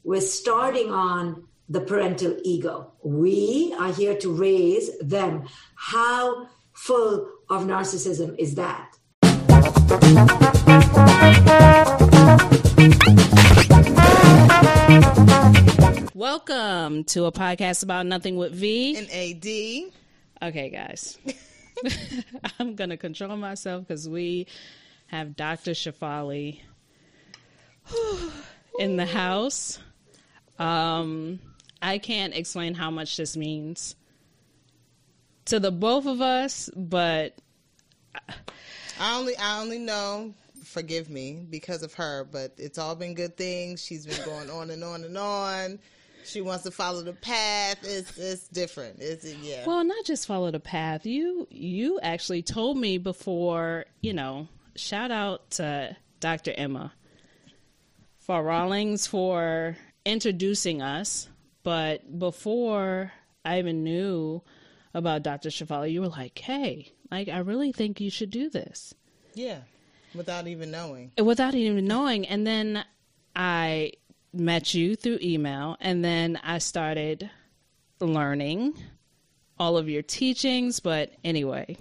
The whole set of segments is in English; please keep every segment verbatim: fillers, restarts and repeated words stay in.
we're starting on the parental ego. We are here to raise them. How full of narcissism is that? Welcome to a podcast about nothing with V and A D. Okay, guys. I'm going to control myself because we have Doctor Shefali in the house. Um, I can't explain how much this means to the both of us, but I only I only know, forgive me, because of her, but it's all been good things. She's been going on and on and on. She wants to follow the path. It's it's different. It's yeah. Well, not just follow the path. You you actually told me before, you know, shout out to Doctor Emma Rawlings for introducing us. But before I even knew about Doctor Shefali, you were like, hey, like, I really think you should do this. Yeah, without even knowing. Without even knowing. And then I met you through email, and then I started learning all of your teachings. But anyway,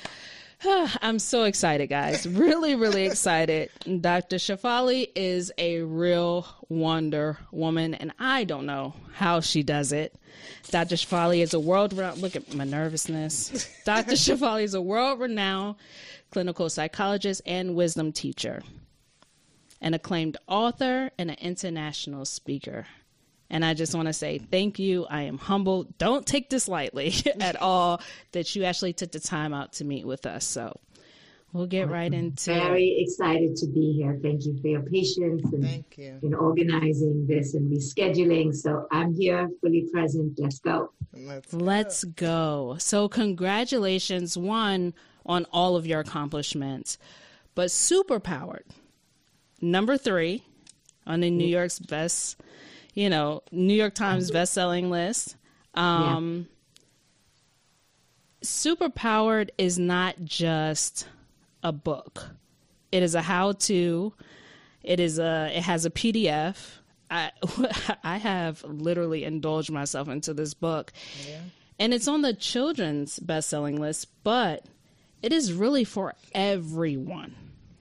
I'm so excited, guys. Really, really excited. Doctor Shefali is a real Wonder Woman, and I don't know how she does it. Doctor Shefali is a world-renowned, look at my nervousness. Doctor Shefali is a world-renowned clinical psychologist and wisdom teacher, an acclaimed author and an international speaker. And I just want to say thank you. I am humbled. Don't take this lightly at all that you actually took the time out to meet with us. So we'll get right into it. Very excited to be here. Thank you for your patience and Thank you. in organizing this and rescheduling. So I'm here, fully present. Let's go. Let's go. Let's go. So congratulations, one, on all of your accomplishments, but superpowered. Number three on the New York's best, you know, New York Times best-selling list. Um, yeah. Superpowered is not just a book. It is a how-to. It is a. It has a P D F. I I have literally indulged myself into this book, yeah. And it's on the children's best-selling list, but it is really for everyone.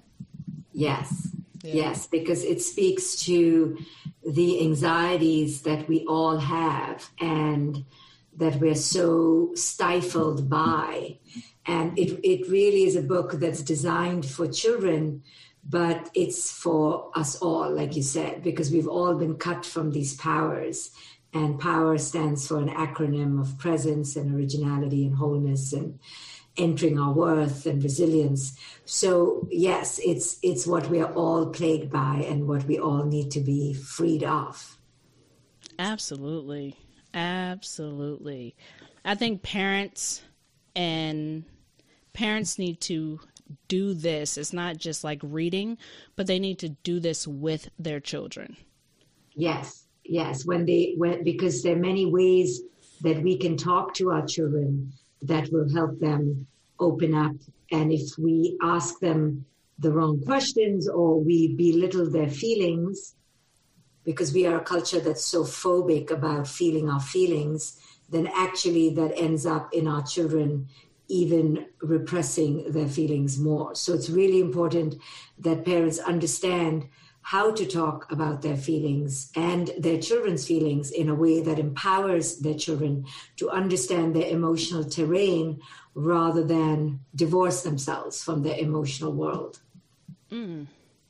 Yes. Yeah. Yes, because it speaks to the anxieties that we all have and that we're so stifled by. And it, it really is a book that's designed for children, but it's for us all, like you said, because we've all been cut from these powers. And power stands for an acronym of presence and originality and wholeness and entering our worth and resilience. So yes, it's it's what we are all plagued by and what we all need to be freed of. Absolutely. Absolutely. I think parents and parents need to do this. It's not just like reading, but they need to do this with their children. Yes. Yes. When they when because there are many ways that we can talk to our children that will help them open up. And if we ask them the wrong questions or we belittle their feelings, because we are a culture that's so phobic about feeling our feelings, then actually that ends up in our children even repressing their feelings more. So it's really important that parents understand how to talk about their feelings and their children's feelings in a way that empowers their children to understand their emotional terrain rather than divorce themselves from their emotional world. Mm.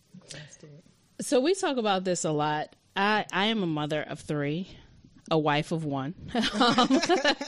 So we talk about this a lot. I, I am a mother of three, a wife of one, um,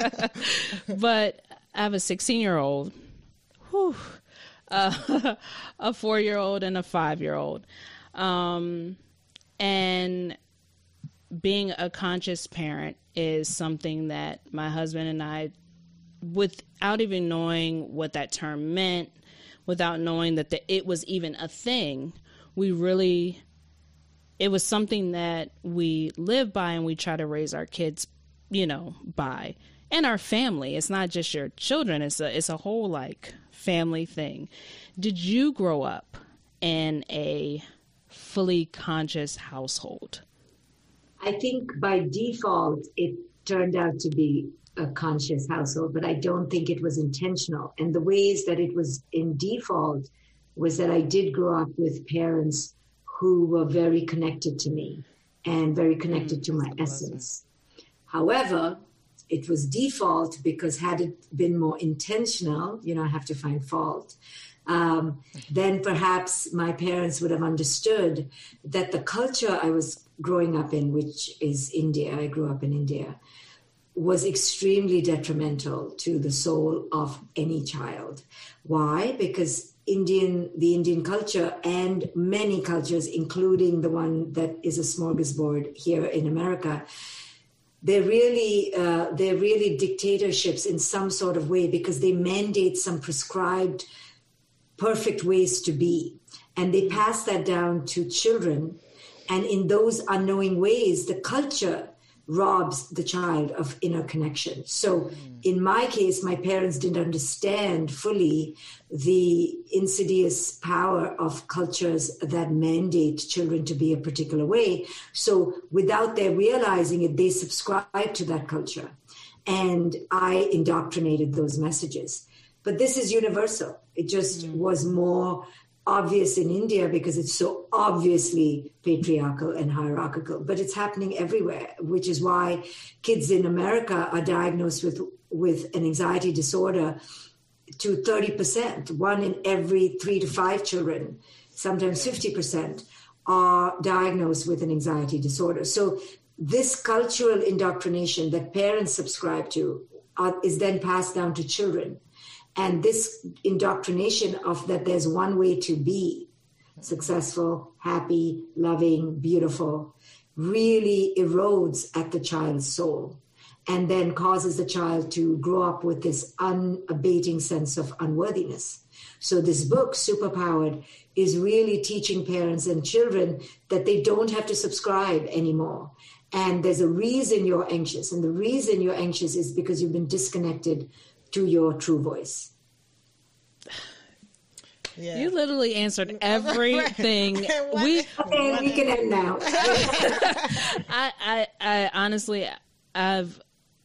but I have a sixteen-year-old, whew, uh, a four-year-old, and a five-year-old. Um, and being a conscious parent is something that my husband and I, without even knowing what that term meant, without knowing that the, it was even a thing, we really, it was something that we live by and we try to raise our kids, you know, by, and our family. It's not just your children. It's a, it's a whole like family thing. Did you grow up in a fully conscious household? I think by default, it turned out to be a conscious household, but I don't think it was intentional. And the ways that it was in default was that I did grow up with parents who were very connected to me and very connected mm, to my essence. However, it was default because had it been more intentional, you know, I have to find fault, um, then perhaps my parents would have understood that the culture I was growing up in, which is India, I grew up in India, was extremely detrimental to the soul of any child. Why? Because Indian, the Indian culture and many cultures, including the one that is a smorgasbord here in America, they're really, uh, they're really dictatorships in some sort of way because they mandate some prescribed perfect ways to be. And they pass that down to children. And in those unknowing ways, the culture robs the child of inner connection. So in my case, my parents didn't understand fully the insidious power of cultures that mandate children to be a particular way. So without their realizing it, they subscribed to that culture. And I indoctrinated those messages. But this is universal. It just mm. was more obvious in India because it's so obviously patriarchal and hierarchical, but it's happening everywhere, which is why kids in America are diagnosed with, with an anxiety disorder to thirty percent. One in every three to five children, sometimes fifty percent, are diagnosed with an anxiety disorder. So this cultural indoctrination that parents subscribe to uh, is then passed down to children. And this indoctrination of that there's one way to be successful, happy, loving, beautiful, really erodes at the child's soul and then causes the child to grow up with this unabating sense of unworthiness. So this book, Superpowered, is really teaching parents and children that they don't have to subscribe anymore. And there's a reason you're anxious. And the reason you're anxious is because you've been disconnected to your true voice. Yeah. You literally answered everything. we okay, we can end now. I, I, I honestly, I've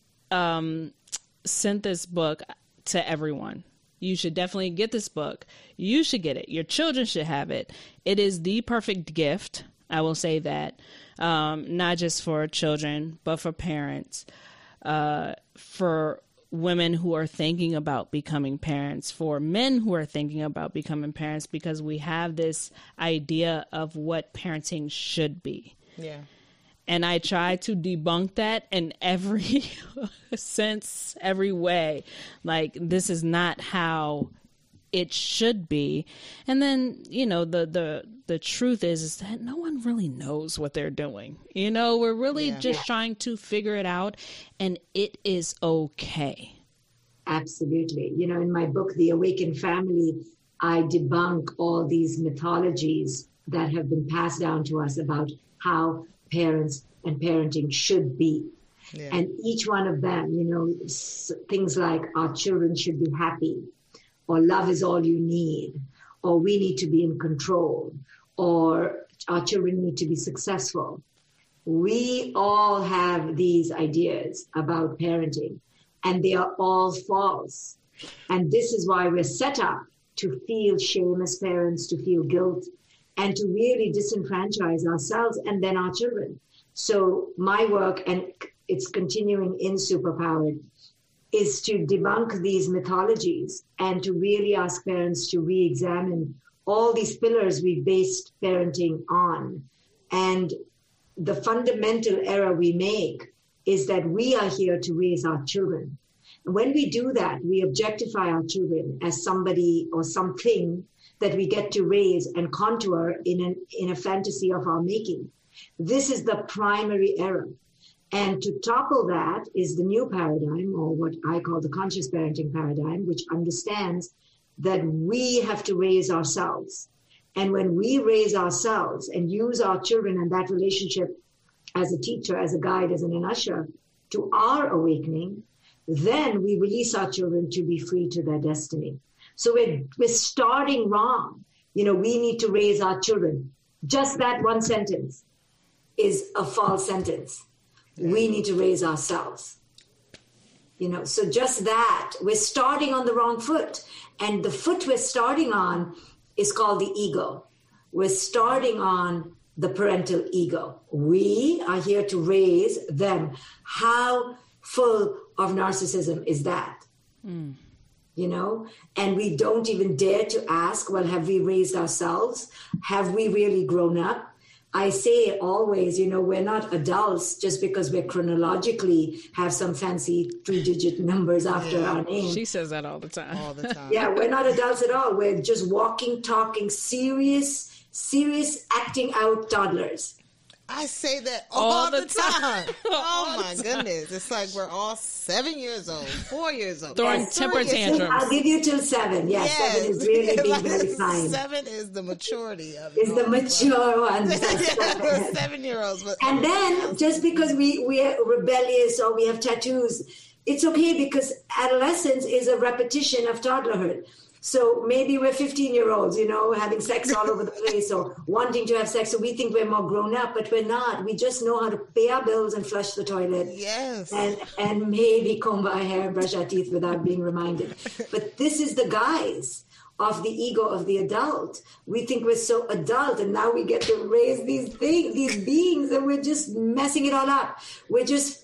um, sent this book to everyone. You should definitely get this book. You should get it. Your children should have it. It is the perfect gift. I will say that, um, not just for children, but for parents, uh, for women who are thinking about becoming parents, for men who are thinking about becoming parents, because we have this idea of what parenting should be. Yeah. And I try to debunk that in every sense, every way. Like, this is not how it should be. And then, you know, the, the, the truth is, is that no one really knows what they're doing. You know, we're really yeah. just yeah. trying to figure it out, and it is okay. Absolutely. You know, in my book, The Awakened Family, I debunk all these mythologies that have been passed down to us about how parents and parenting should be. Yeah. And each one of them, you know, things like our children should be happy, or love is all you need, or we need to be in control, or our children need to be successful. We all have these ideas about parenting, and they are all false. And this is why we're set up to feel shame as parents, to feel guilt, and to really disenfranchise ourselves and then our children. So my work, and it's continuing in Superpowered, is to debunk these mythologies and to really ask parents to re-examine all these pillars we've based parenting on. And the fundamental error we make is that we are here to raise our children. And when we do that, we objectify our children as somebody or something that we get to raise and contour in an, in a fantasy of our making. This is the primary error. And to topple that is the new paradigm, or what I call the conscious parenting paradigm, which understands that we have to raise ourselves. And when we raise ourselves and use our children and that relationship as a teacher, as a guide, as an usher to our awakening, then we release our children to be free to their destiny. So we're, we're starting wrong. You know, we need to raise our children. Just that one sentence. is a false sentence. We need to raise ourselves. You know, so just that, we're starting on the wrong foot. And the foot we're starting on is called the ego. We're starting on the parental ego. We are here to raise them. How full of narcissism is that? Mm. You know, and we don't even dare to ask, well, have we raised ourselves? Have we really grown up? I say always, you know, we're not adults just because we're chronologically have some fancy three-digit numbers after yeah. our name. She says that all the time. All the time. Yeah, we're not adults at all. We're just walking, talking, serious, serious, acting out toddlers. I say that all, all the, the time. time. Oh, my goodness. It's like we're all seven years old, four years old. Throwing yes, temper tantrums. I'll give you till seven. Yes, yes. Seven is really being like very fine. Seven is the maturity of it. It's the mature one. Yeah, seven-year-olds. But and then, just because we, we are rebellious or we have tattoos, it's okay because adolescence is a repetition of toddlerhood. So maybe we're fifteen-year-olds, you know, having sex all over the place or wanting to have sex. So we think we're more grown up, but we're not. We just know how to pay our bills and flush the toilet. Yes. And, and maybe comb our hair and brush our teeth without being reminded. But this is the guise of the ego of the adult. We think we're so adult, and now we get to raise these things, these beings, and we're just messing it all up. We're just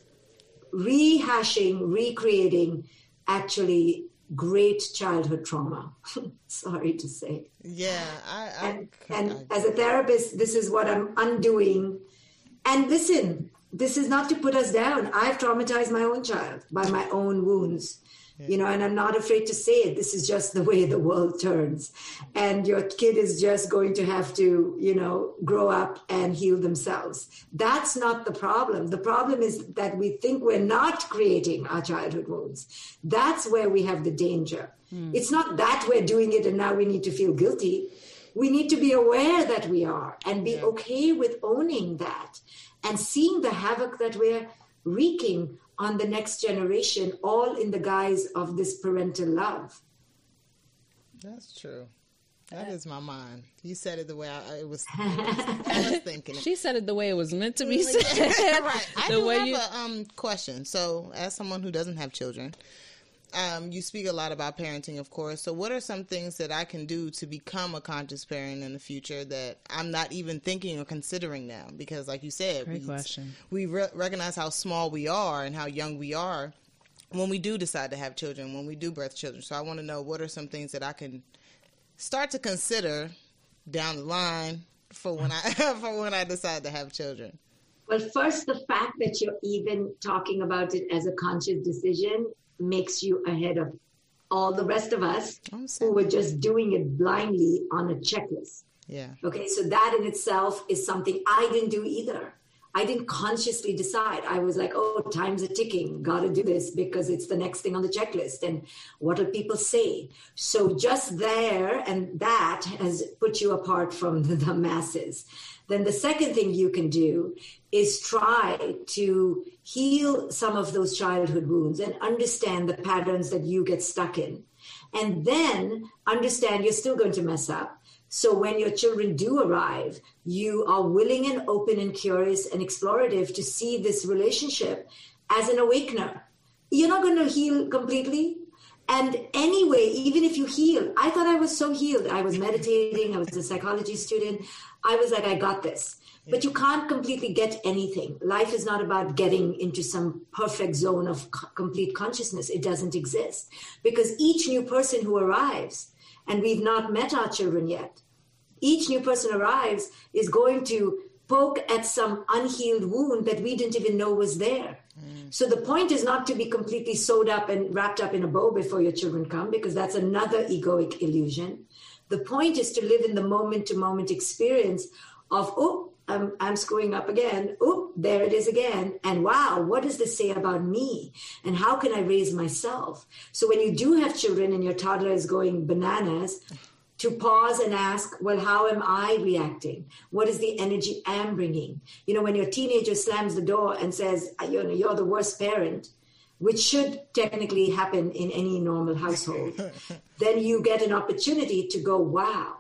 rehashing, recreating, actually, great childhood trauma. Sorry to say. Yeah. I, I, and I, and I, as a therapist, this is what I'm undoing. And listen, this is not to put us down. I've traumatized my own child by my own wounds. Yeah. You know, and I'm not afraid to say it. This is just the way the world turns. And your kid is just going to have to, you know, grow up and heal themselves. That's not the problem. The problem is that we think we're not creating our childhood wounds. That's where we have the danger. Mm. It's not that we're doing it and now we need to feel guilty. We need to be aware that we are and be yeah. okay with owning that and seeing the havoc that we're wreaking on the next generation, all in the guise of this parental love. That's true. That is my mind. You said it the way I, it was, I was, I was thinking. She said it the way it was meant to be said. Right. I the do way have you... a um, question. So, as someone who doesn't have children, um, you speak a lot about parenting, of course. So, what are some things that I can do to become a conscious parent in the future that I'm not even thinking or considering now? Because, like you said, Great we, question. we re- recognize how small we are and how young we are when we do decide to have children, when we do birth children. So, I want to know what are some things that I can start to consider down the line for when I for when I decide to have children. Well, first, the fact that you're even talking about it as a conscious decision makes you ahead of all the rest of us who were just doing it blindly on a checklist. Yeah. Okay, so that in itself is something I didn't do either. I didn't consciously decide. I was like, oh, time's a ticking. Got to do this because it's the next thing on the checklist. And what do people say? So just there, and that has put you apart from the, the masses. Then the second thing you can do is try to heal some of those childhood wounds and understand the patterns that you get stuck in. And then understand you're still going to mess up. So when your children do arrive, you are willing and open and curious and explorative to see this relationship as an awakener. You're not going to heal completely. And anyway, even if you heal, I thought I was so healed. I was meditating. I was a psychology student. I was like, I got this. But you can't completely get anything. Life is not about getting into some perfect zone of co- complete consciousness. It doesn't exist. Because each new person who arrives, and we've not met our children yet, each new person arrives is going to poke at some unhealed wound that we didn't even know was there. Mm. So the point is not to be completely sewed up and wrapped up in a bow before your children come, because that's another egoic illusion. The point is to live in the moment-to-moment experience of, oh, I'm, I'm screwing up again. Oh, there it is again. And wow, what does this say about me? And how can I raise myself? So when you do have children and your toddler is going bananas, to pause and ask, well, how am I reacting? What is the energy I'm bringing? You know, when your teenager slams the door and says, you know, you're the worst parent, which should technically happen in any normal household, then you get an opportunity to go, wow,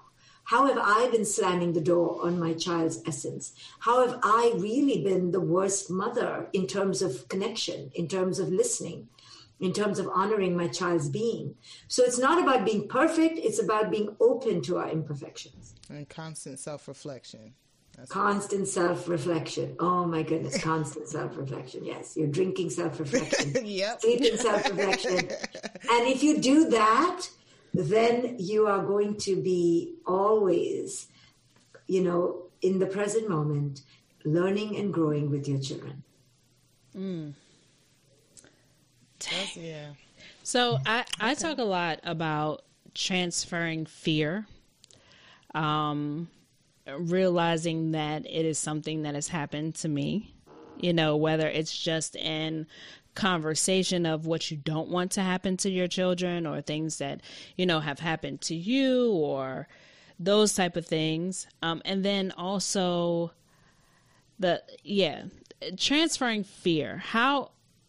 How have I been slamming the door on my child's essence? How have I really been the worst mother in terms of connection, in terms of listening, in terms of honoring my child's being? So it's not about being perfect. It's about being open to our imperfections. And constant self-reflection. That's constant self-reflection. Oh my goodness, constant self-reflection. Yes, you're drinking self-reflection. Yep. Sleeping self-reflection. And if you do that, then you are going to be always, you know, in the present moment, learning and growing with your children. Mm. That's, yeah. So I, I talk a lot about transferring fear, um, realizing that it is something that has happened to me, you know, whether it's just in conversation of what you don't want to happen to your children or things that, you know, have happened to you or those type of things. Um, and then also the, yeah, transferring fear. How,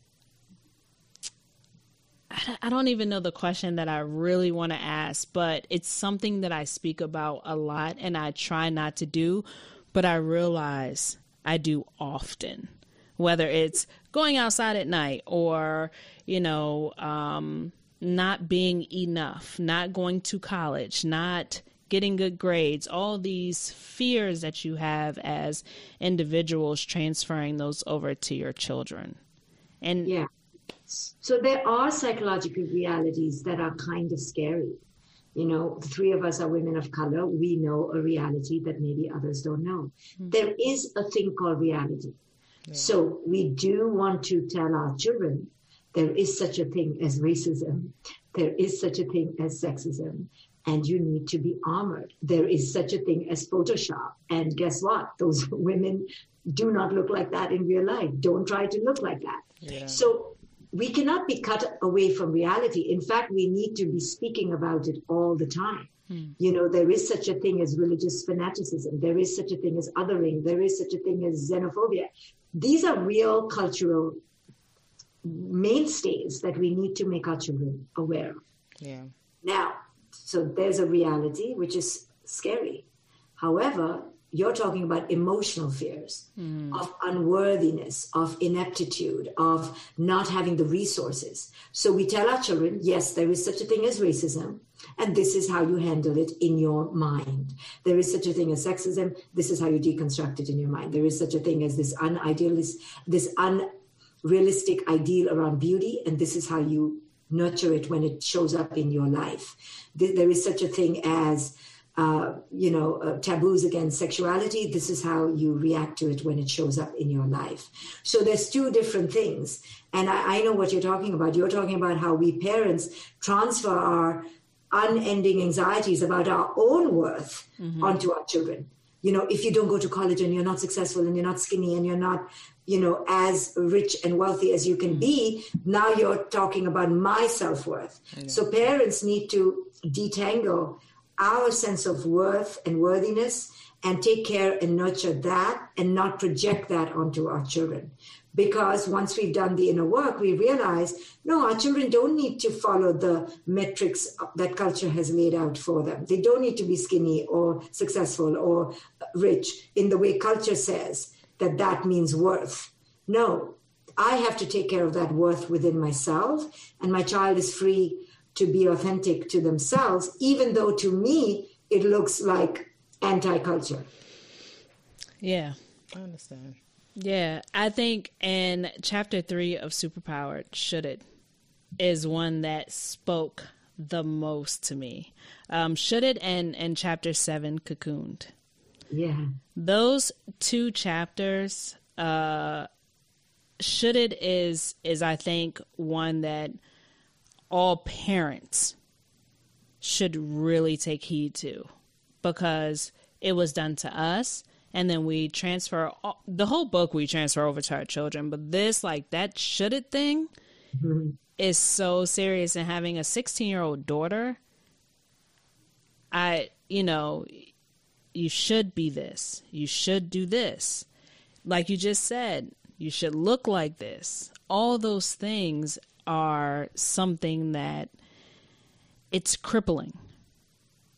I don't even know the question that I really want to ask, but it's something that I speak about a lot and I try not to do, but I realize I do often, whether it's going outside at night or, you know, um, not being enough, not going to college, not getting good grades, all these fears that you have as individuals, transferring those over to your children. And yeah. So there are psychological realities that are kind of scary. You know, the three of us are women of color. We know a reality that maybe others don't know. Mm-hmm. There is a thing called reality. Yeah. So we do want to tell our children there is such a thing as racism. There is such a thing as sexism. And you need to be armored. There is such a thing as Photoshop. And guess what? Those women do not look like that in real life. Don't try to look like that. Yeah. So we cannot be cut away from reality. In fact, we need to be speaking about it all the time. Hmm. You know, there is such a thing as religious fanaticism. There is such a thing as othering. There is such a thing as xenophobia. These are real cultural mainstays that we need to make our children aware of. Yeah. Now, so there's a reality which is scary. However, you're talking about emotional fears mm. of unworthiness, of ineptitude, of not having the resources. So we tell our children, yes, there is such a thing as racism, and this is how you handle it in your mind. There is such a thing as sexism. This is how you deconstruct it in your mind. There is such a thing as this unidealist, this unrealistic ideal around beauty, and this is how you nurture it when it shows up in your life. There is such a thing as Uh, you know, uh, taboos against sexuality. This is how you react to it when it shows up in your life. So there's two different things. And I, I know what you're talking about. You're talking about how we parents transfer our unending anxieties about our own worth mm-hmm. onto our children. You know, if you don't go to college and you're not successful and you're not skinny and you're not, you know, as rich and wealthy as you can be, now you're talking about my self-worth. Yeah. So parents need to detangle our sense of worth and worthiness and take care and nurture that and not project that onto our children. Because once we've done the inner work, we realize, no, our children don't need to follow the metrics that culture has laid out for them. They don't need to be skinny or successful or rich in the way culture says that that means worth. No, I have to take care of that worth within myself, and my child is free to be authentic to themselves, even though to me, it looks like anti-culture. Yeah. I understand. Yeah. I think in chapter three of Superpowered, Should It, is one that spoke the most to me. Um, Should It and, and chapter seven, Cocooned. Yeah. Those two chapters, uh, Should It is, is I think, one that all parents should really take heed to, because it was done to us, and then we transfer all, the whole book we transfer over to our children. But this, like that should it thing mm-hmm. is so serious. And having a sixteen year old daughter, I, you know, you should be this, you should do this. Like you just said, you should look like this. All those things are something that it's crippling.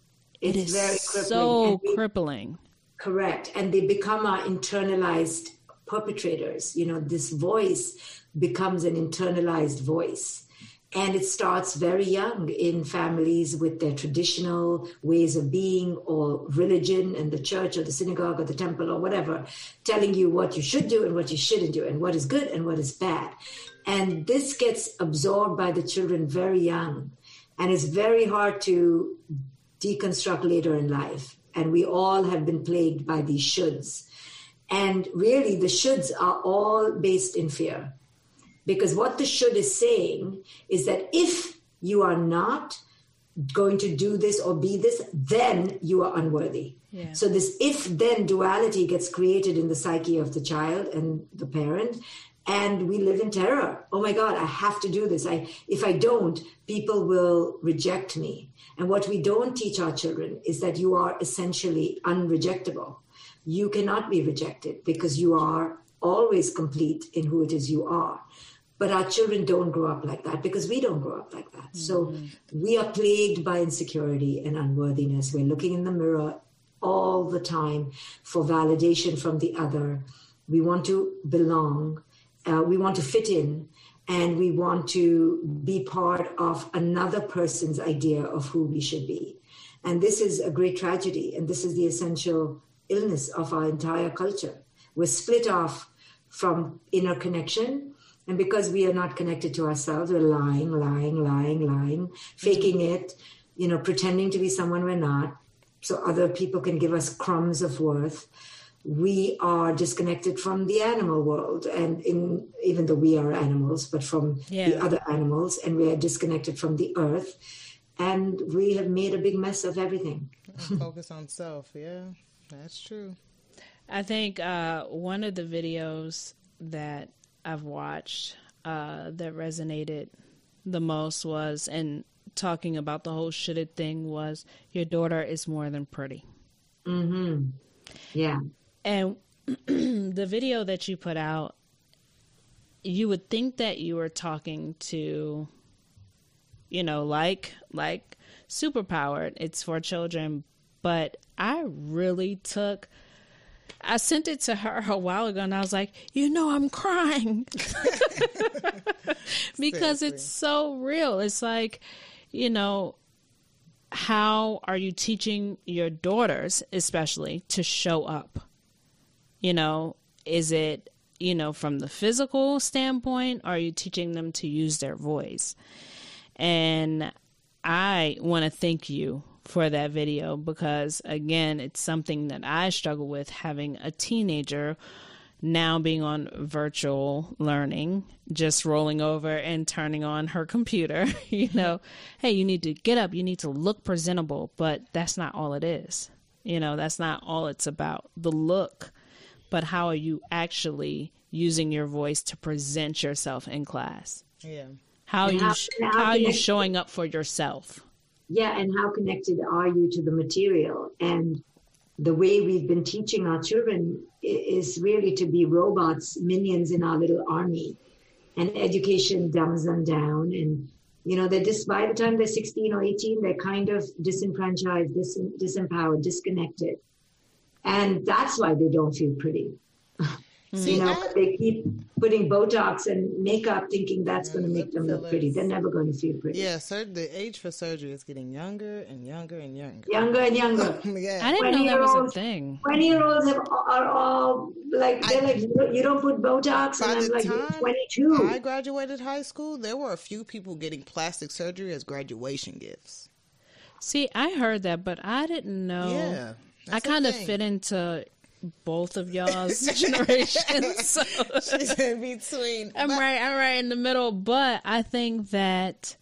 It's it is very crippling. so we, crippling. Correct. And they become our internalized perpetrators. You know, this voice becomes an internalized voice. And it starts very young in families with their traditional ways of being or religion and the church or the synagogue or the temple or whatever, telling you what you should do and what you shouldn't do and what is good and what is bad. And this gets absorbed by the children very young. And it's very hard to deconstruct later in life. And we all have been plagued by these shoulds. And really, the shoulds are all based in fear. Because what the should is saying is that if you are not going to do this or be this, then you are unworthy. Yeah. So this if-then duality gets created in the psyche of the child and the parent, and we live in terror. Oh my God, I have to do this. I, if I don't, people will reject me. And what we don't teach our children is that you are essentially unrejectable. You cannot be rejected because you are always complete in who it is you are. But our children don't grow up like that because we don't grow up like that. Mm-hmm. So we are plagued by insecurity and unworthiness. We're looking in the mirror all the time for validation from the other. We want to belong. Uh, we want to fit in. And we want to be part of another person's idea of who we should be. And this is a great tragedy. And this is the essential illness of our entire culture. We're split off from inner connection. And because we are not connected to ourselves, we're lying, lying, lying, lying, faking it, you know, pretending to be someone we're not, so other people can give us crumbs of worth. We are disconnected from the animal world, and in, even though we are animals, but from yeah. the other animals, and we are disconnected from the earth, and we have made a big mess of everything. Focus on self, yeah, that's true. I think uh, one of the videos that I've watched uh, that resonated the most was, and talking about the whole should it thing, was your daughter is more than pretty. Mm-hmm. Yeah. And the video that you put out, you would think that you were talking to, you know, like, like Superpowered, it's for children, but I really took... I sent it to her a while ago, and I was like, you know, I'm crying. Because Seriously. It's so real. It's like, you know, how are you teaching your daughters, especially, to show up? You know, is it, you know, from the physical standpoint, or are you teaching them to use their voice? And I want to thank you for that video, because again, it's something that I struggle with, having a teenager now being on virtual learning, just rolling over and turning on her computer. You know, hey, you need to get up, you need to look presentable, but that's not all it is. You know, that's not all it's about, the look, but how are you actually using your voice to present yourself in class? Yeah. How are you, how, how are you showing up for yourself? Yeah, and how connected are you to the material? And the way we've been teaching our children is really to be robots, minions in our little army. And education dumbs them down. And, you know, they're just, by the time they're sixteen or eighteen, they're kind of disenfranchised, dis- disempowered, disconnected. And that's why they don't feel pretty. See, you know, I, they keep putting Botox and makeup thinking that's going to make them look pretty. They're never going to feel pretty. Yeah, so the age for surgery is getting younger and younger and younger. Younger and younger. Yeah. I didn't know that was a thing. twenty-year-olds have, are all like, they're I, like, you don't put Botox? And I'm like, you're twenty-two. I graduated high school, there were a few people getting plastic surgery as graduation gifts. See, I heard that, but I didn't know. Yeah. I kind of fit into both of y'all's generations. So. She's in between. I'm but, right. I'm right in the middle. But I think that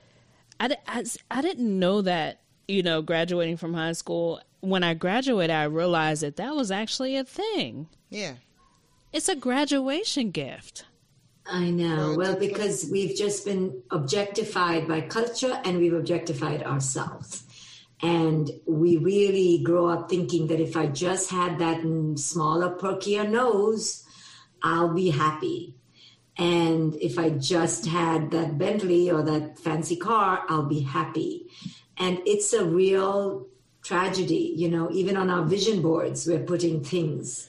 I, I, I didn't know that, you know, graduating from high school. When I graduated, I realized that that was actually a thing. Yeah. It's a graduation gift. I know. Well, because we've just been objectified by culture, and we've objectified ourselves. And we really grow up thinking that if I just had that smaller, perkier nose, I'll be happy. And if I just had that Bentley or that fancy car, I'll be happy. And it's a real tragedy. You know, even on our vision boards, we're putting things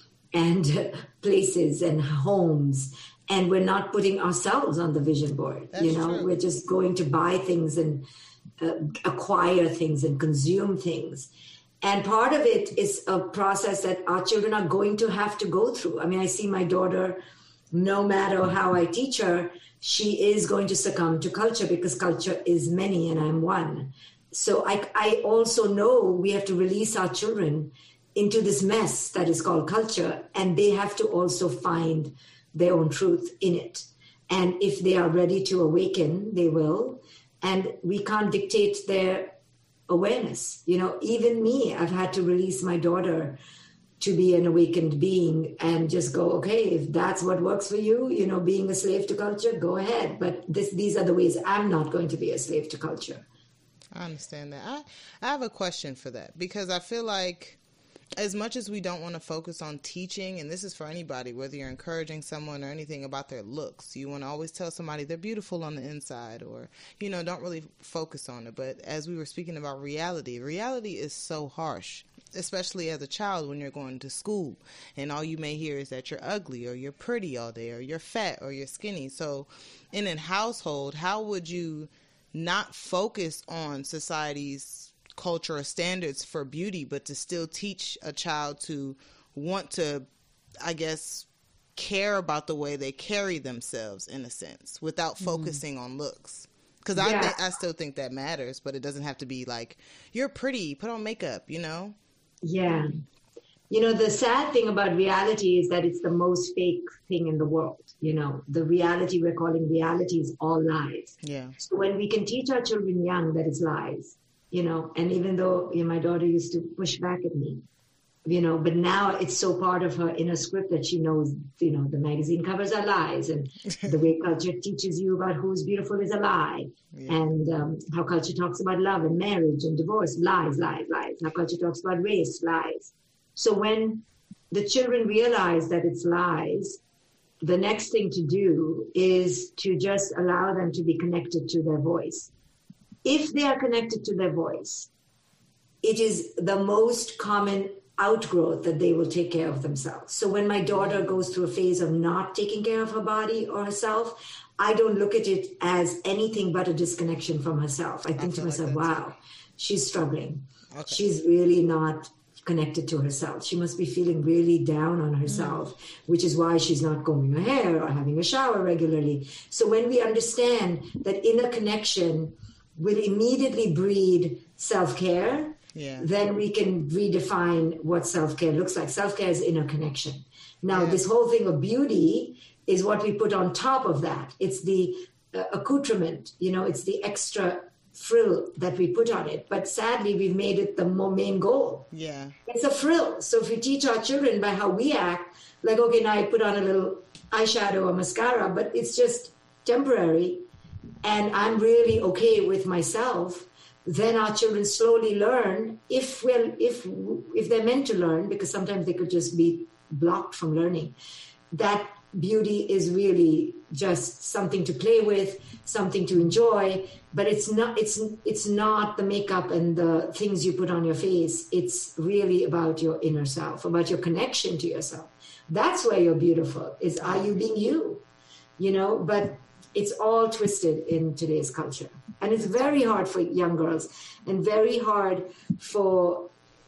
and places and homes, and we're not putting ourselves on the vision board. That's you know, true. We're just going to buy things and uh, acquire things and consume things. And part of it is a process that our children are going to have to go through. I mean, I see my daughter, no matter how I teach her, she is going to succumb to culture, because culture is many and I'm one. So I, I also know we have to release our children into this mess that is called culture, and they have to also find their own truth in it. And if they are ready to awaken, they will. And we can't dictate their awareness. You know, even me, I've had to release my daughter to be an awakened being and just go, okay, if that's what works for you, you know, being a slave to culture, go ahead. But this, these are the ways I'm not going to be a slave to culture. I understand that. I, I have a question for that, because I feel like as much as we don't want to focus on teaching, and this is for anybody, whether you're encouraging someone or anything about their looks, you want to always tell somebody they're beautiful on the inside, or, you know, don't really focus on it. But as we were speaking about reality, reality is so harsh, especially as a child when you're going to school, and all you may hear is that you're ugly, or you're pretty all day, or you're fat, or you're skinny. So in a household, how would you not focus on society's culture or standards for beauty, but to still teach a child to want to, I guess, care about the way they carry themselves, in a sense, without focusing mm. on looks? Because yeah. I th- I still think that matters, but it doesn't have to be like, you're pretty, put on makeup, you know? Yeah. You know, the sad thing about reality is that it's the most fake thing in the world. You know, the reality we're calling reality is all lies. Yeah. So when we can teach our children young that it's lies, you know, and even though, you know, my daughter used to push back at me, you know, but now it's so part of her inner script that she knows, you know, the magazine covers are lies, and the way culture teaches you about who's beautiful is a lie. Yeah. And um, how culture talks about love and marriage and divorce, lies, lies, lies. How culture talks about race, lies. So when the children realize that it's lies, the next thing to do is to just allow them to be connected to their voice. If they are connected to their voice, it is the most common outgrowth that they will take care of themselves. So when my daughter goes through a phase of not taking care of her body or herself, I don't look at it as anything but a disconnection from herself. I think I to myself, like wow, too. She's struggling. Okay. She's really not connected to herself. She must be feeling really down on herself, mm. which is why she's not combing her hair or having a shower regularly. So when we understand that inner connection will immediately breed self-care, yeah. then we can redefine what self-care looks like. Self-care is inner connection. Now, yeah. this whole thing of beauty is what we put on top of that. It's the uh, accoutrement, you know, it's the extra frill that we put on it. But sadly, we've made it the main goal. Yeah. It's a frill. So if we teach our children by how we act, like, okay, now I put on a little eyeshadow or mascara, but it's just temporary, and I'm really okay with myself, then our children slowly learn, if we're, if if they're meant to learn, because sometimes they could just be blocked from learning, that beauty is really just something to play with, something to enjoy, but it's not it's it's not the makeup and the things you put on your face. It's really about your inner self, about your connection to yourself. That's where you're beautiful, is are you being you? You know, but it's all twisted in today's culture. And it's very hard for young girls, and very hard for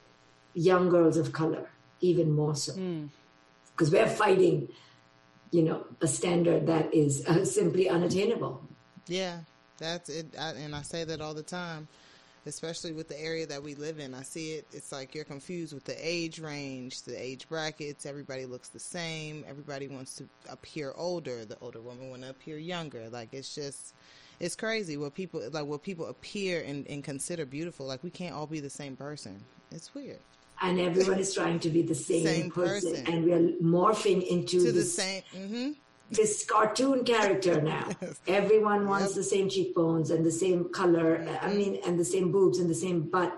young girls of color, even more so. Because mm. we're fighting, you know, a standard that is uh, simply unattainable. Yeah, that's it. I, and I say that all the time, especially with the area that we live in. I see it. It's like you're confused with the age range, the age brackets. Everybody looks the same. Everybody wants to appear older. The older woman want to appear younger. Like, it's just, it's crazy what people, like what people appear and, and consider beautiful. Like, we can't all be the same person. It's weird. And everyone is trying to be the same, same person. person. And we are morphing into to this, the same, mm-hmm. this cartoon character now. Yes. Everyone wants yep. the same cheekbones and the same color. Mm-hmm. I mean, and the same boobs and the same butt.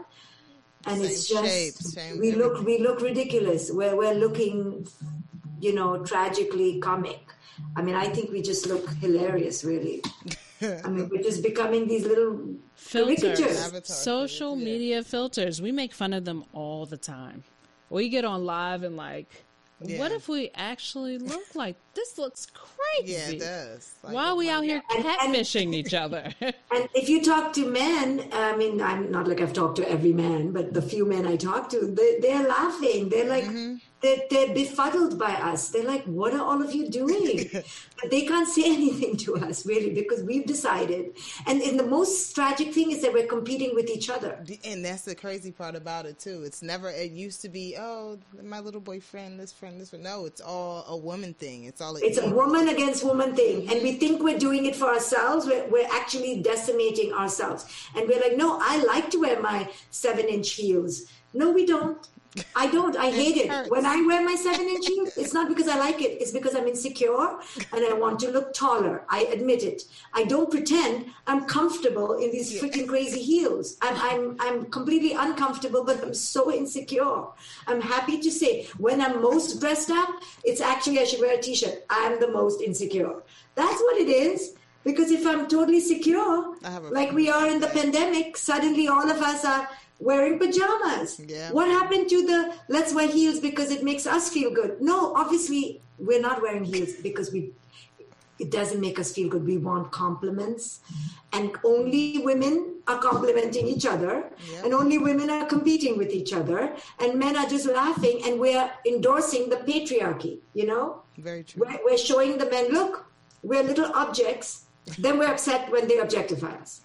And same it's just, shape, same we everything. look, we look ridiculous. We're, we're looking, you know, tragically comic. I mean, I think we just look hilarious, really. I mean, we're just becoming these little filters, caricatures. social yeah. media filters. We make fun of them all the time. We get on live and like, Yeah. what if we actually look like this? Looks crazy. Yeah, it does. Like, Why are we out here And- and- catfishing each other? And if you talk to men, I mean, I'm not like I've talked to every man, but the few men I talk to, they, they're laughing. They're like, Mm-hmm. they're, they're befuddled by us. They're like, what are all of you doing? But they can't say anything to us, really, because we've decided. And, and the most tragic thing is that we're competing with each other. And that's the crazy part about it too. It's never. It used to be, oh, my little boyfriend, this friend, this friend. No, it's all a woman thing. It's all. It's a woman against woman thing. And we think we're doing it for ourselves. We're, we're actually decimating ourselves. And we're like, no, I like to wear my seven inch heels. No, we don't. I don't. I hate it. hurts. When I wear my seven inch heels, it's not because I like it. It's because I'm insecure and I want to look taller. I admit it. I don't pretend I'm comfortable in these freaking crazy heels. I'm, I'm, I'm completely uncomfortable, but I'm so insecure. I'm happy to say when I'm most dressed up, it's actually I should wear a t-shirt. I'm the most insecure. That's what it is. Because if I'm totally secure, I have a- like we are in the pandemic, suddenly all of us are wearing pajamas. Yeah. What happened to the let's wear heels because it makes us feel good? No, obviously we're not wearing heels because we it doesn't make us feel good. We want compliments. And only women are complimenting each other. Yeah. And only women are competing with each other. And men are just laughing and we're endorsing the patriarchy, you know? Very true. We're, we're showing the men, look, we're little objects. Then we're upset when they objectify us.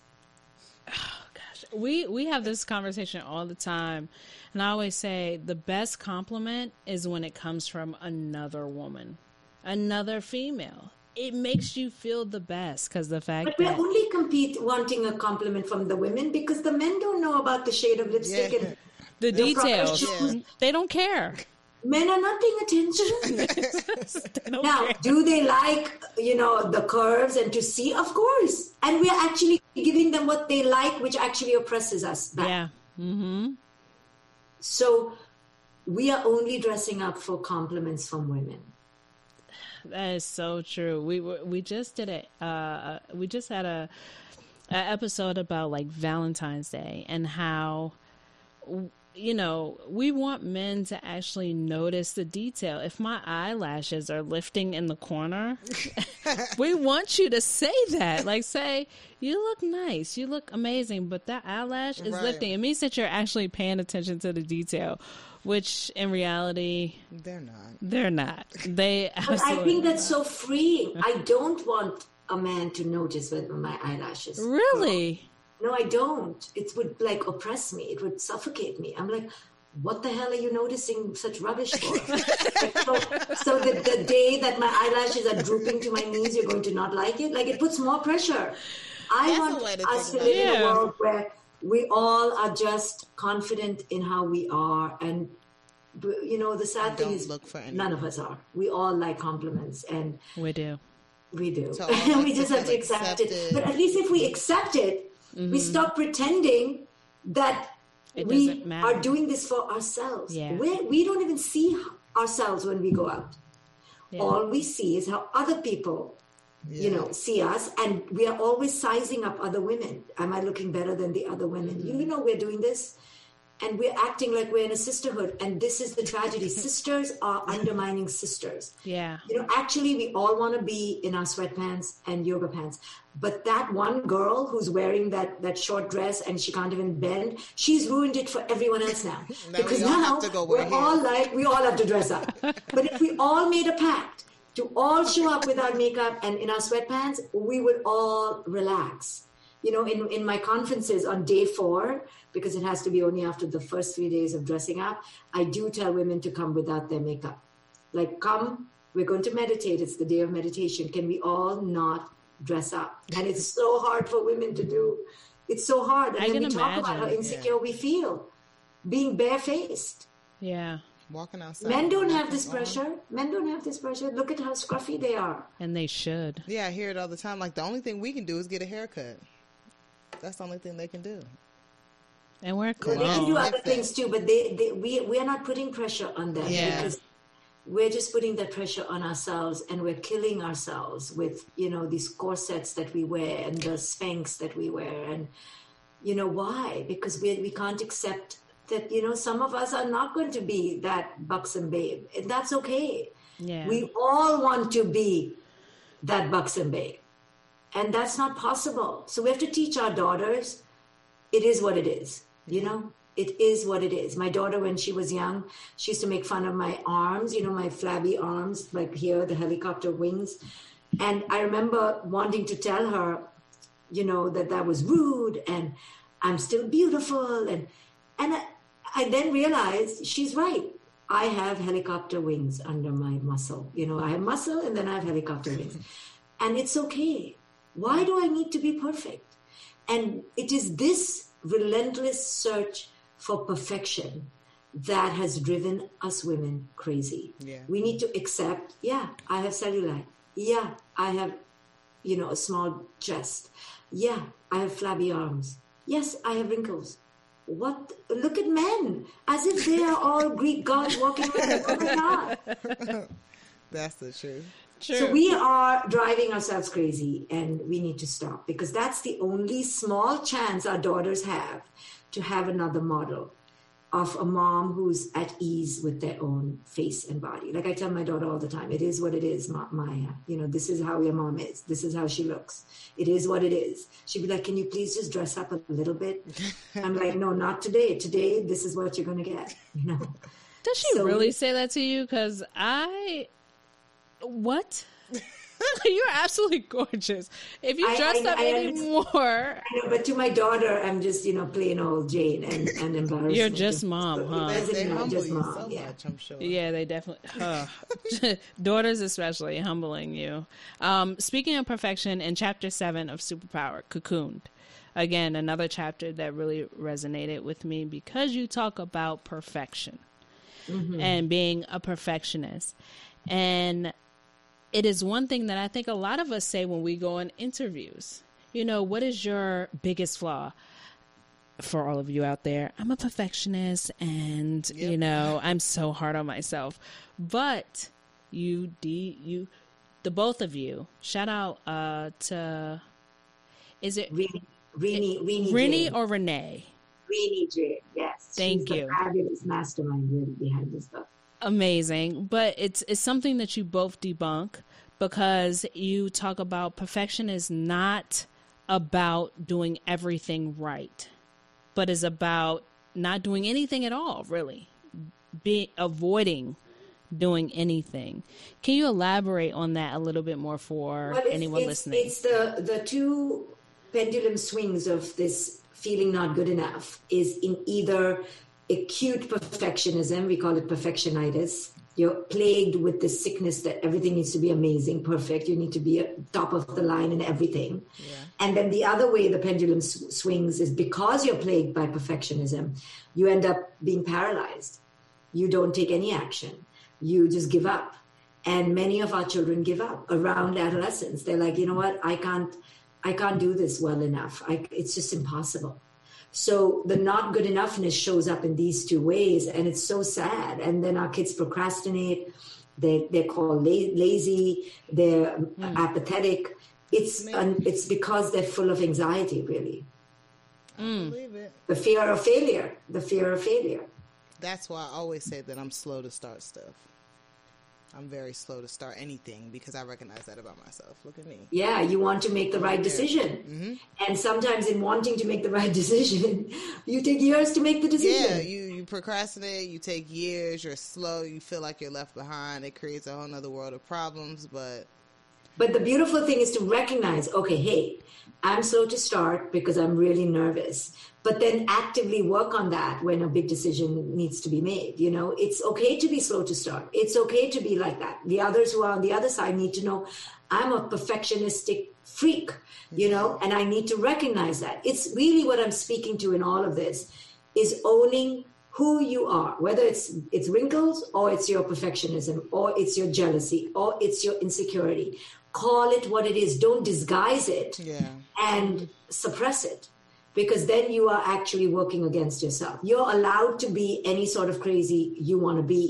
we we have this conversation all the time, and I always say the best compliment is when it comes from another woman, another female. It makes you feel the best because the fact But we're that only compete wanting a compliment from the women because the men don't know about the shade of lipstick Yeah. and the details, professional- they don't care. men are not paying attention. They don't Now, care. do they like, you know, the curves and to see? Of course. And we are actually giving them what they like, which actually oppresses us back. Yeah. Mm-hmm. So we are only dressing up for compliments from women. That is so true. We were, we just did it. Uh, we just had a, a episode about like Valentine's Day and how, you know, we want men to actually notice the detail. If my eyelashes are lifting in the corner, we want you to say that. Like, say, you look nice, you look amazing, but that eyelash is Right. lifting. It means that you're actually paying attention to the detail, which in reality, They're not. they're not. They But I absolutely think that's so freeing. I don't want a man to notice whether my eyelashes. really. No, I don't. It would like oppress me. It would suffocate me. I'm like, what the hell are you noticing such rubbish for? Like, so so the, the day that my eyelashes are drooping to my knees, you're going to not like it? Like, it puts more pressure. I That's want a way to us to think live about it. in a Yeah. world where we all are just confident in how we are. And, you know, the sad thing Don't is look for any- none of us are. We all like compliments. And We do. we do. So all has we to just have to feel accept it. accepted. But at least if we accept it, we stop pretending that It we doesn't matter. are doing this for ourselves. Yeah. We're, we don't even see ourselves when we go out. Yeah. All we see is how other people, you Yeah. know, see us. And we are always sizing up other women. Am I looking better than the other women? Mm-hmm. You know, we're doing this. And we're acting like we're in a sisterhood. And this is the tragedy. Sisters are undermining sisters. Yeah. You know, actually, we all want to be in our sweatpants and yoga pants. But that one girl who's wearing that, that short dress and she can't even bend, she's ruined it for everyone else now. Now because we all now have to go we're wear all heels. like, we all have to dress up. But if we all made a pact to all show up without makeup and in our sweatpants, we would all relax. You know, in, in my conferences on day four, because it has to be only after the first three days of dressing up, I do tell women to come without their makeup. Like, come, we're going to meditate. It's the day of meditation. Can we all not dress up? And it's so hard for women to do. It's so hard. And I then can we talk about how imagine, insecure we feel, being barefaced. Yeah. Walking outside. Men don't have this nothing on. pressure. Men don't have this pressure. Look at how scruffy they are. And they should. Yeah, I hear it all the time. Like, the only thing we can do is get a haircut. That's the only thing they can do. And we're They can do cologne. other things too, but they, they we we are not putting pressure on them Yeah. because we're just putting that pressure on ourselves, and we're killing ourselves with, you know, these corsets that we wear and the Spanx that we wear. And, you know, why? Because we, we can't accept that, you know, some of us are not going to be that buxom babe. And that's okay. Yeah. We all want to be that buxom babe. And that's not possible. So we have to teach our daughters, it is what it is, you know? It is what it is. My daughter, when she was young, she used to make fun of my arms, you know, my flabby arms, like here, the helicopter wings. And I remember wanting to tell her, you know, that that was rude and I'm still beautiful. And and I, I then realized she's right. I have helicopter wings under my muscle. You know, I have muscle and then I have helicopter wings. And it's okay. Why do I need to be perfect? And it is this relentless search for perfection that has driven us women crazy. Yeah. We need to accept, yeah, I have cellulite. Yeah, I have, you know, a small chest. Yeah, I have flabby arms. Yes, I have wrinkles. What? Look at men, as if they are all Greek gods walking around. Oh my God. That's the truth. True. So we are driving ourselves crazy, and we need to stop, because that's the only small chance our daughters have to have another model of a mom who's at ease with their own face and body. Like I tell my daughter all the time, it is what it is, Ma- Maya. You know, this is how your mom is. This is how she looks. It is what it is. She'd be like, can you please just dress up a little bit? I'm like, no, not today. Today, this is what you're going to get. You know. Does she So- really say that to you? Because I, what? You're absolutely gorgeous. If you I- dressed I- up I any understand. more, I know, but to my daughter, I'm just, you know, plain old Jane and, and embarrassed. you're just mom, huh? They, they you know, humble just you mom, so yeah. much, I'm sure. Yeah, they definitely. Uh, daughters, especially, humbling you. Um, speaking of perfection, in chapter seven of Superpower, Cocooned, again, another chapter that really resonated with me because you talk about perfection Mm-hmm. and being a perfectionist. And it is one thing that I think a lot of us say when we go on interviews. You know, what is your biggest flaw? For all of you out there, I'm a perfectionist and, Yep. you know, I'm so hard on myself. But you, D, you, the both of you, shout out uh, to, is it Rini, Rini, Rini, Rini Jane. or Renee? Rini Jane, yes. Thank She's you. The fabulous mastermind really behind this book. Amazing. But it's it's something that you both debunk, because you talk about perfection is not about doing everything right, but is about not doing anything at all, really. Be avoiding doing anything. Can you elaborate on that a little bit more for Well, it's, anyone it's, listening? It's the, the two pendulum swings of this feeling not good enough is in either acute perfectionism, we call it perfectionitis. You're plagued with this sickness that everything needs to be amazing, perfect. You need to be at top of the line in everything. Yeah. And then the other way the pendulum sw- swings is because you're plagued by perfectionism, you end up being paralyzed. You don't take any action. You just give up. And many of our children give up around adolescence. They're like, you know what? I can't, I can't do this well enough. I, it's just impossible. So the not good enoughness shows up in these two ways, and it's so sad. And then our kids procrastinate. They they're called la- lazy. They're Mm. apathetic. It's un, it's because they're full of anxiety. Really, Mm. Believe it. the fear of failure. The fear of failure. That's why I always say that I'm slow to start stuff. I'm very slow to start anything because I recognize that about myself. Look at me. Yeah, you want to make the right decision, Mm-hmm. and sometimes in wanting to make the right decision, you take years to make the decision. Yeah, you, you procrastinate, you take years, you're slow, you feel like you're left behind. It creates a whole nother world of problems, but But the beautiful thing is to recognize, okay, hey, I'm slow to start because I'm really nervous, but then actively work on that when a big decision needs to be made. You know, it's okay to be slow to start. It's okay to be like that. The others who are on the other side need to know I'm a perfectionistic freak, you know, and I need to recognize that. It's really what I'm speaking to in all of this is owning who you are, whether it's it's wrinkles or it's your perfectionism or it's your jealousy or it's your insecurity. Call it what it is. Don't disguise it yeah. and suppress it, because then you are actually working against yourself. You're allowed to be any sort of crazy you want to be,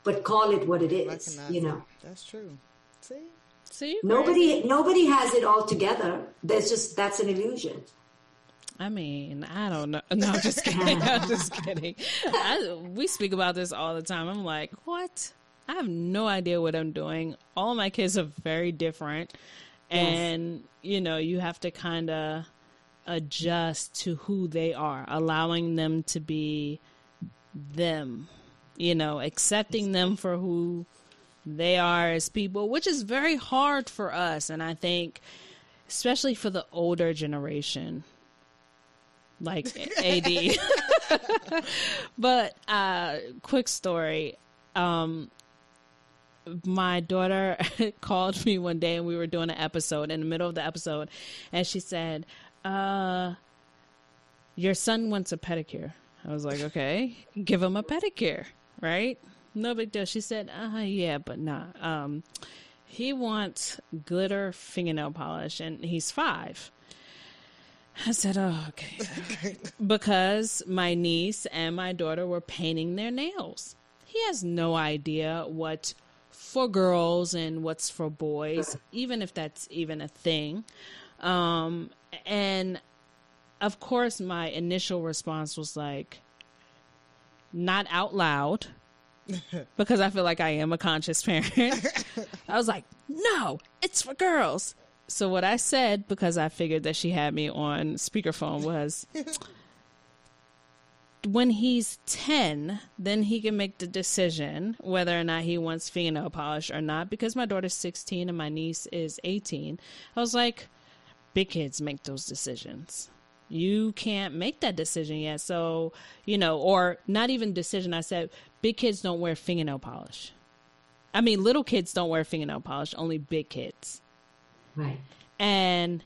but call it what it is. Recognize you know, it. That's true. See, See, nobody crazy. nobody has it all together. There's just that's an illusion. I mean, I don't know. No, I'm just kidding. I'm just kidding. I, we speak about this all the time. I'm like, what? I have no idea what I'm doing. All my kids are very different. And, yes. you know, you have to kind of adjust to who they are, allowing them to be them, you know, accepting them for who they are as people, which is very hard for us. And I think, especially for the older generation, like A D. But uh, quick story. Um, my daughter called me one day and we were doing an episode in the middle of the episode. And she said, uh, your son wants a pedicure. I was like, okay, give him a pedicure, right? No big deal. She said, uh, yeah, but nah. Um, he wants glitter fingernail polish and he's five. I said, oh, okay. Because my niece and my daughter were painting their nails. He has no idea what for girls and what's for boys, even if that's even a thing. Um, and of course, my initial response was like, not out loud, because I feel like I am a conscious parent. I was like, no, it's for girls. So what I said, because I figured that she had me on speakerphone, was, when he's ten, then he can make the decision whether or not he wants fingernail polish or not, because my daughter's sixteen and my niece is eighteen. I was like, big kids make those decisions. You can't make that decision yet. So, you know, or not even decision. I said, big kids don't wear fingernail polish. I mean, little kids don't wear fingernail polish, only big kids. Right. And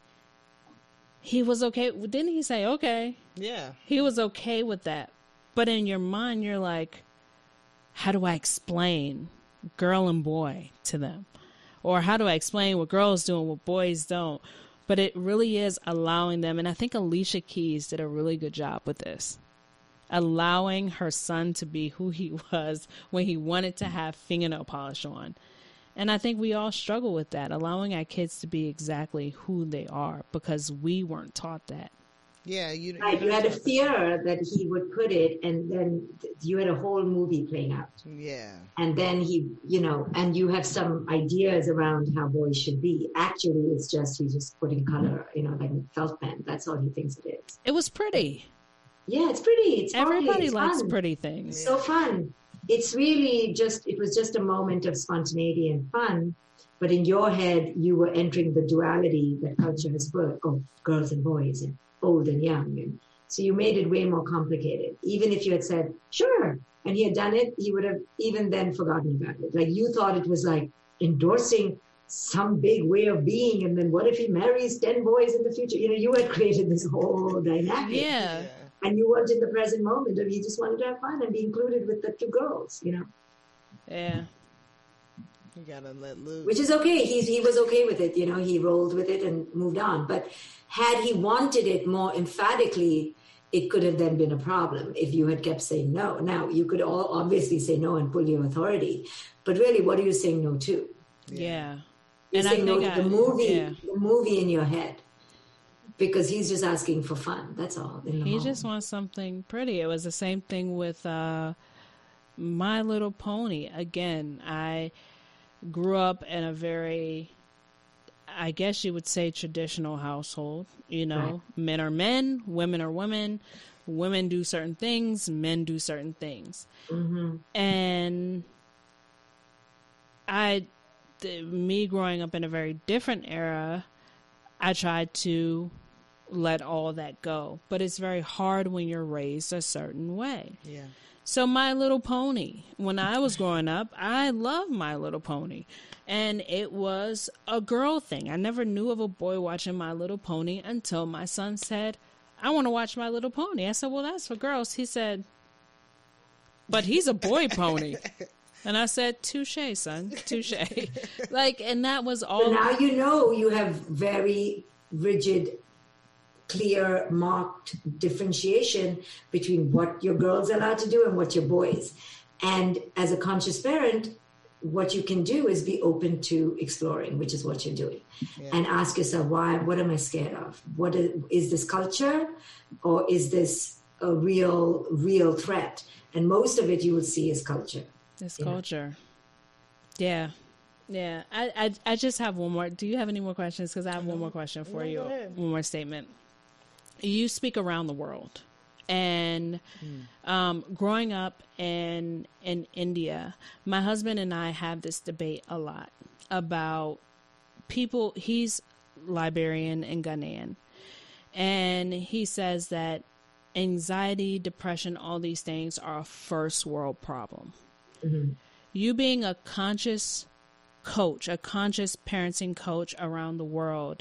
he was okay. Didn't he say, okay? Yeah. He was okay with that. But in your mind, you're like, how do I explain girl and boy to them? Or how do I explain what girls do and what boys don't? But it really is allowing them. And I think Alicia Keys did a really good job with this. Allowing her son to be who he was when he wanted to have fingernail polish on. And I think we all struggle with that, allowing our kids to be exactly who they are, because we weren't taught that. Yeah, you, right, you had a fear that he would put it, and then you had a whole movie playing out. Yeah. And then he, you know, and you have some ideas around how boys should be. Actually, it's just he's just putting color, you know, like a felt pen. That's all he thinks it is. It was pretty. Yeah, it's pretty. It's Everybody it's likes fun. pretty things. So fun. It's really just, it was just a moment of spontaneity and fun. But in your head, you were entering the duality that culture has put of girls and boys and old and young. And so you made it way more complicated. Even if you had said, sure, and he had done it, he would have even then forgotten about it. Like you thought it was like endorsing some big way of being. And then what if he marries ten boys in the future? You know, you had created this whole dynamic. Yeah. And you weren't in the present moment, and you just wanted to have fun and be included with the two girls, you know? Yeah. You gotta let loose. Which is okay. He, he was okay with it, you know? He rolled with it and moved on. But had he wanted it more emphatically, it could have then been a problem if you had kept saying no. Now, you could all obviously say no and pull your authority. But really, what are you saying no to? Yeah. You're and saying I no think to I, the movie, yeah. the movie in your head. Because he's just asking for fun. That's all. In the he home. just wants something pretty. It was the same thing with uh, My Little Pony. Again, I grew up in a very, I guess you would say, traditional household. You know, right. Men are men, women are women. Women do certain things, men do certain things. Mm-hmm. And I, th- me growing up in a very different era, I tried to let all that go, but it's very hard when you're raised a certain way. Yeah. So My Little Pony, when I was growing up, I loved My Little Pony, and it was a girl thing. I never knew of a boy watching My Little Pony until my son said, I want to watch My Little Pony. I said, well, that's for girls. He said, but he's a boy pony. And I said, touche, son, touche. Like, and that was all. But now you know you have very rigid, clear, marked differentiation between what your girls are allowed to do and what your boys. And as a conscious parent, what you can do is be open to exploring, which is what you're doing. Yeah. And ask yourself, why, what am I scared of? What is, is this culture, or is this a real, real threat? And most of it you will see is culture. It's culture. Know? Yeah. Yeah. I, I, I just have one more. Do you have any more questions? Because I have one more question for you. One more statement. You speak around the world. And mm. um, growing up in in India, my husband and I have this debate a lot about people. He's Liberian and Ghanaian, and he says that anxiety, depression, all these things are a first world problem. Mm-hmm. You being a conscious coach, a conscious parenting coach around the world,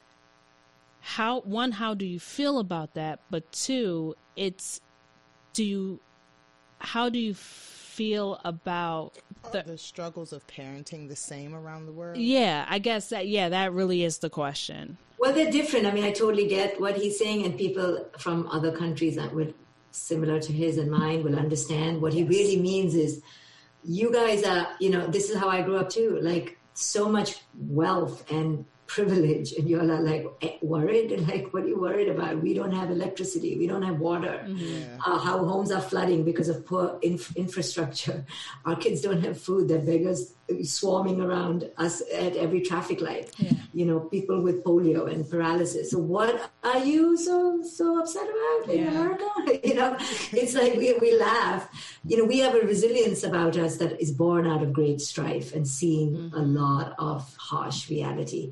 how, one, how do you feel about that? But two, it's, do you, how do you feel about the, the struggles of parenting the same around the world? Yeah, I guess that, yeah, that really is the question. Well, they're different. I mean, I totally get what he's saying, and people from other countries that would, similar to his and mine, will understand. What he yes. really means is, you guys are, you know, this is how I grew up too, like so much wealth and privilege, and you're like worried, and like, what are you worried about? We don't have electricity, we don't have water. Mm-hmm. Yeah. Uh, how homes are flooding because of poor inf- infrastructure. Our kids don't have food. They're beggars swarming around us at every traffic light. Yeah. You know, people with polio and paralysis. So what are you so so upset about in yeah. America? You know, it's like we we laugh. You know, we have a resilience about us that is born out of great strife and seeing mm-hmm. a lot of harsh reality.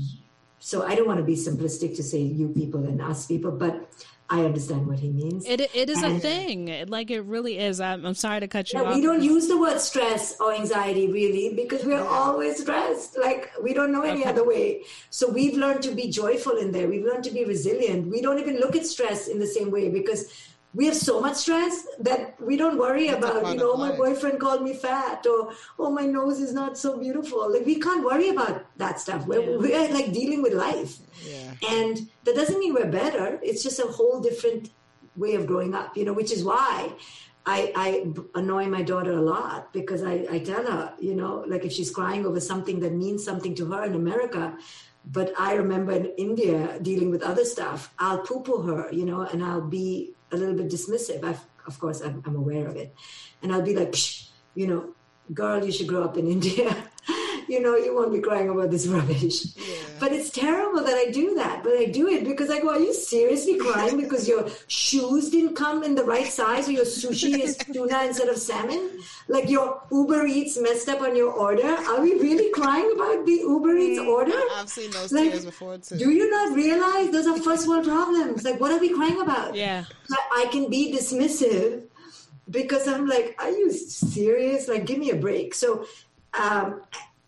So I don't want to be simplistic to say you people and us people, but I understand what he means. It It is and, a thing. Like, it really is. I'm, I'm sorry to cut you yeah, off. We don't use the word stress or anxiety, really, because we're always stressed. Like, we don't know any okay. other way. So we've learned to be joyful in there. We've learned to be resilient. We don't even look at stress in the same way, because we have so much stress that we don't worry That's about, you know, my boyfriend called me fat, or, oh, my nose is not so beautiful. Like, we can't worry about that stuff. We're, yeah. we're like dealing with life. Yeah. And that doesn't mean we're better. It's just a whole different way of growing up, you know, which is why I, I annoy my daughter a lot, because I, I tell her, you know, like if she's crying over something that means something to her in America, but I remember in India dealing with other stuff, I'll poo-poo her, you know, and I'll be a little bit dismissive. I've, of course, I'm, I'm aware of it. And I'll be like, psh, you know, girl, you should grow up in India. You know, you won't be crying about this rubbish. Yeah. But it's terrible that I do that. But I do it because I go, are you seriously crying because your shoes didn't come in the right size, or your sushi is tuna instead of salmon? Like your Uber Eats messed up on your order? Are we really crying about the Uber Eats order? I've seen those like, tears before too. Do you not realize those are first world problems? Like, what are we crying about? Yeah. I can be dismissive because I'm like, are you serious? Like, give me a break. So, um,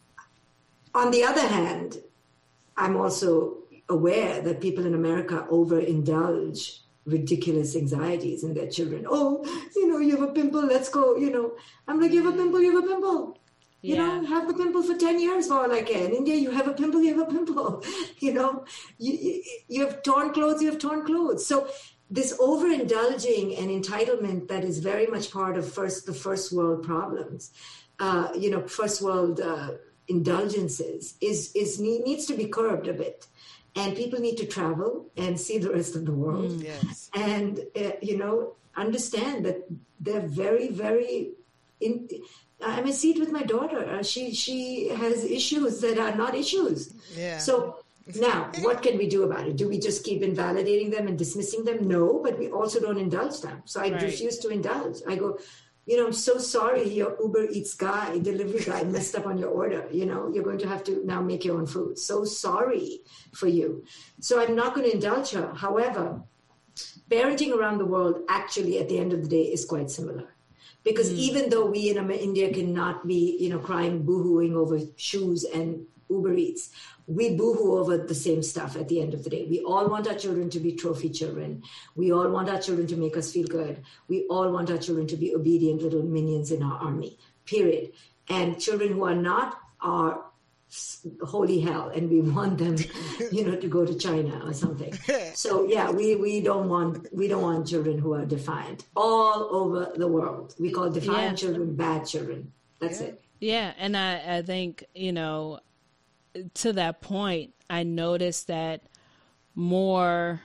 on the other hand, I'm also aware that people in America overindulge ridiculous anxieties in their children. Oh, you know, you have a pimple, let's go, you know. I'm like, you have a pimple, you have a pimple. You yeah. know, have the pimple for ten years for all I care. In India, you have a pimple, you have a pimple. You know, you, you have torn clothes, you have torn clothes. So this overindulging and entitlement that is very much part of first the first world problems, uh, you know, first world uh, indulgences is is needs to be curbed a bit, and people need to travel and see the rest of the world. Mm, yes. And uh, you know, understand that they're very very in, I mean, see it with my daughter. Uh, she she has issues that are not issues. Yeah. So now, what can we do about it? Do we just keep invalidating them and dismissing them? No, but we also don't indulge them. So I right. refuse to indulge. I go, you know, I'm so sorry your Uber Eats guy, delivery guy messed up on your order. You know, you're going to have to now make your own food. So sorry for you. So I'm not going to indulge her. However, parenting around the world actually at the end of the day is quite similar. Because mm. even though we in India cannot be, you know, crying, boohooing over shoes and Uber Eats, we boohoo over the same stuff at the end of the day. We all want our children to be trophy children. We all want our children to make us feel good. We all want our children to be obedient little minions in our army, period. And children who are not are holy hell, and we want them, you know, to go to China or something. So yeah, we, we don't want we don't want children who are defiant all over the world. We call defiant yeah. children bad children. That's yeah. it. Yeah, and I, I think, you know, to that point, I noticed that more,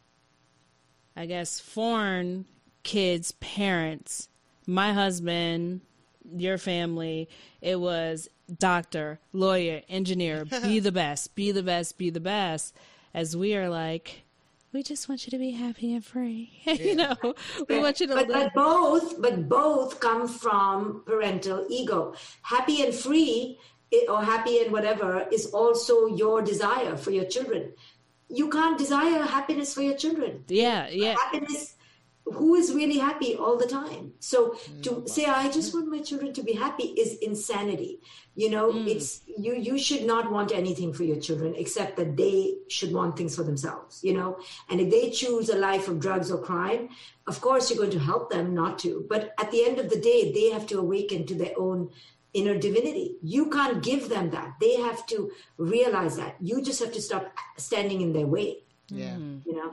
I guess, foreign kids' parents, my husband, your family, it was doctor, lawyer, engineer, be the best, be the best, be the best. As we are like, we just want you to be happy and free. Yeah. You know, we but, want you to but, live. But both, but both come from parental ego. Happy and free, or happy and whatever, is also your desire for your children. You can't desire happiness for your children. Yeah, yeah. Happiness, who is really happy all the time? So to say, I just want my children to be happy is insanity. You know, mm. it's you, you should not want anything for your children except that they should want things for themselves, you know, and if they choose a life of drugs or crime, of course, you're going to help them not to. But at the end of the day, they have to awaken to their own inner divinity. You can't give them that. They have to realize that. You just have to stop standing in their way. Yeah. You know?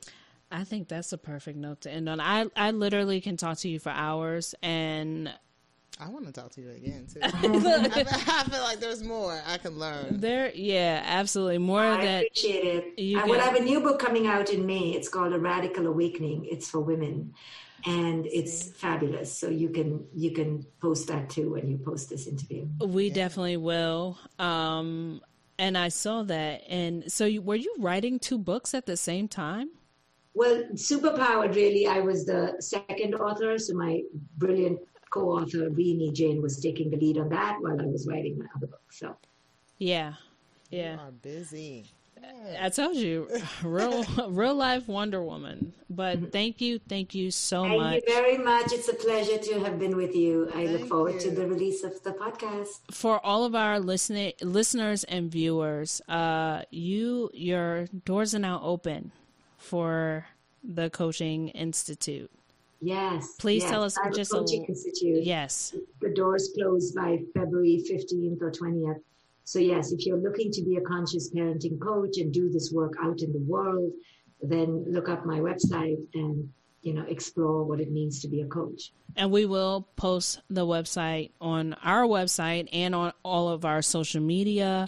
I think that's a perfect note to end on. I, I literally can talk to you for hours, and I want to talk to you again too. I, feel, I feel like there's more I can learn. There, yeah, absolutely more. I that appreciate it. You I, well, I have a new book coming out in May. It's called A Radical Awakening. It's for women, and it's fabulous. So you can you can post that too when you post this interview. We yeah. definitely will. Um, and I saw that. And so, you, were you writing two books at the same time? Well, Superpowered, really, I was the second author. So my brilliant co-author, Reenie Jane, was taking the lead on that while I was writing my other book. So, yeah, yeah. You are busy. I told you, real, real life Wonder Woman. But mm-hmm. thank you, thank you so thank much. Thank you very much. It's a pleasure to have been with you. I thank look forward you. to the release of the podcast. For all of our listening listeners and viewers, uh, you your doors are now open for the Coaching Institute. Yes. Please yes. tell us Our just Coaching a Institute. Yes. The doors close by February fifteenth or twentieth. So yes, if you're looking to be a conscious parenting coach and do this work out in the world, then look up my website and, you know, explore what it means to be a coach. And we will post the website on our website and on all of our social media.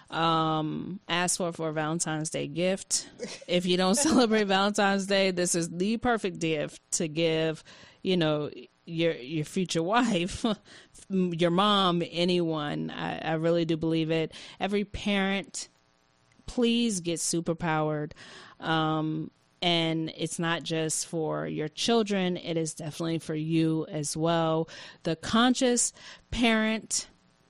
Um, ask for for a Valentine's Day gift. If you don't celebrate Valentine's Day, this is the perfect gift to give, you know, your your future wife, your mom, anyone. I, I really do believe it. Every parent, please get superpowered. Um, and it's not just for your children. It is definitely for you as well. The conscious parent,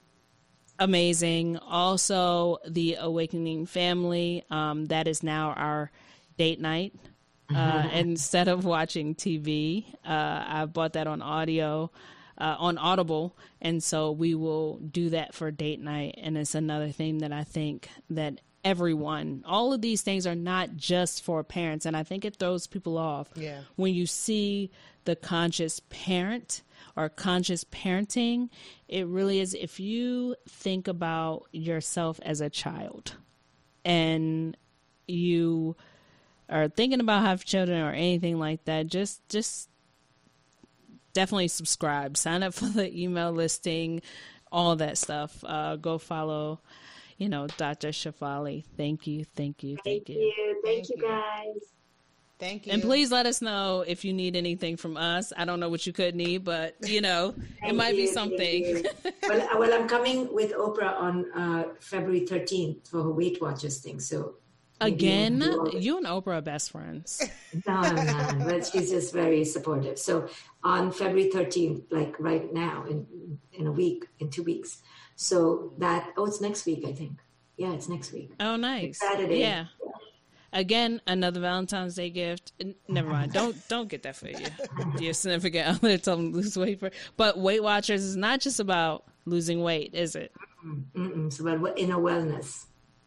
amazing. Also, the Awakening Family. Um, that is now our date night. Uh, instead of watching T V, uh, I bought that on audio, uh, on Audible. And so we will do that for date night. And it's another thing that I think that everyone, all of these things are not just for parents. And I think it throws people off yeah. when you see the conscious parent or conscious parenting. It really is. If you think about yourself as a child and you or thinking about having children or anything like that, just just definitely subscribe, sign up for the email listing, all that stuff. Uh, go follow, you know, Doctor Shefali. Thank you, thank you, thank, thank you. you. Thank, thank you, guys. Thank you. And please let us know if you need anything from us. I don't know what you could need, but, you know, it might you, be something. well, well, I'm coming with Oprah on uh, February thirteenth for her Weight Watchers thing, so... Again, you and Oprah are best friends. No, no, but she's just very supportive. So on February thirteenth, like right now, in in a week, in two weeks. So that, oh, it's next week, I think. Yeah, it's next week. Oh, nice. It's Saturday. Yeah. Again, another Valentine's Day gift. Never mind. Don't don't get that for you. Your significant other. Tell them to lose weight for. But Weight Watchers is not just about losing weight, is it? Mm-mm, mm-mm. It's about inner wellness.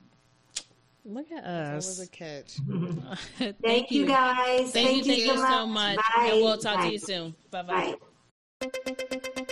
Look at us. That was a catch. Thank, Thank you, guys. Thank, Thank you, you so so much. Bye. And we'll talk Bye. to you soon. Bye-bye. Bye.